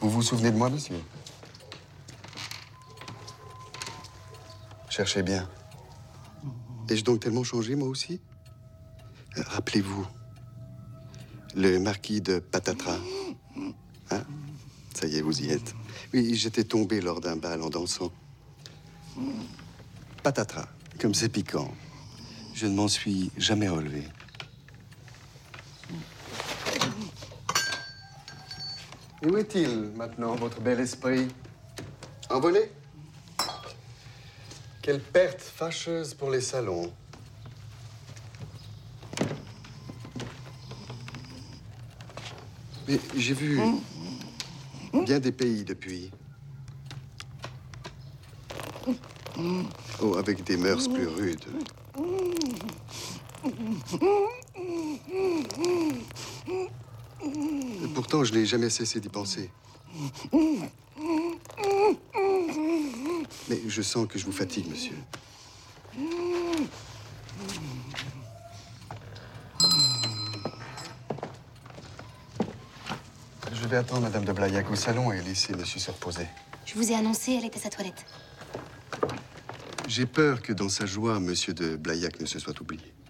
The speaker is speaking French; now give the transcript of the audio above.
Vous vous souvenez de moi, monsieur? Cherchez bien. Ai-je donc tellement changé, moi aussi? Rappelez-vous, le marquis de Patatras. Hein? Ça y est, vous y êtes. Oui, j'étais tombé lors d'un bal en dansant. Patatras, comme c'est piquant. Je ne m'en suis jamais relevé. Et où est-il maintenant, votre bel esprit? Envolé? Quelle perte fâcheuse pour les salons. Mais j'ai vu bien des pays depuis. Oh, avec des mœurs plus rudes. Et pourtant, je n'ai jamais cessé d'y penser. Mais je sens que je vous fatigue, monsieur. Je vais attendre Madame de Blaillac au salon et laisser monsieur se reposer. Je vous ai annoncé, elle est à sa toilette. J'ai peur que dans sa joie, monsieur de Blaillac ne se soit oublié.